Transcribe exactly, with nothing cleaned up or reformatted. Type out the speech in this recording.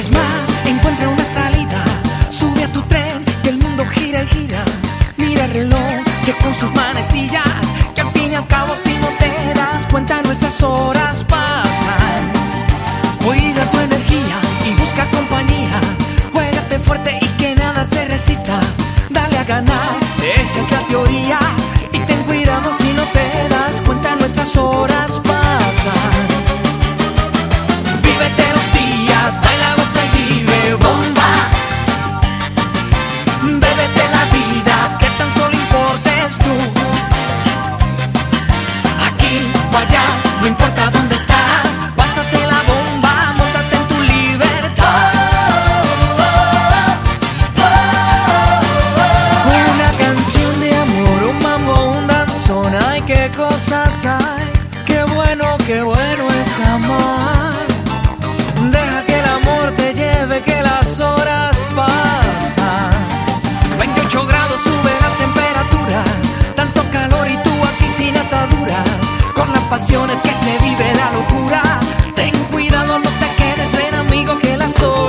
esperes más, encuentra una salida. Sube a tu tren, que el mundo gira y gira. Mira el reloj, que con sus manecillas, que al fin y al cabo si no te das cuenta nuestras horas pasan. Cuida tu energía y busca compañía. Juégate fuerte y que nada se resista. Dale a ganar, esa es la teoría. Y ten cuidado si no te das cuenta nuestras horas pasan. Vívete los días, baila, goza y vive bomba. Bébete la vida, que tan solo importes tú. Aquí o allá, no importa dónde estás. Pásate la bomba, móntate en tu libertad. Una canción de amor, un mambo, un danzón. Ay, qué cosas hay. Qué bueno, qué bueno es amar. Deja que el amor te lleve, que las horas pasan. veintiocho grados sube la temperatura. Tanto calor y tú aquí sin ataduras. Con las pasiones que se vive la locura. Ten cuidado, no te quedes, ven amigo, que las horas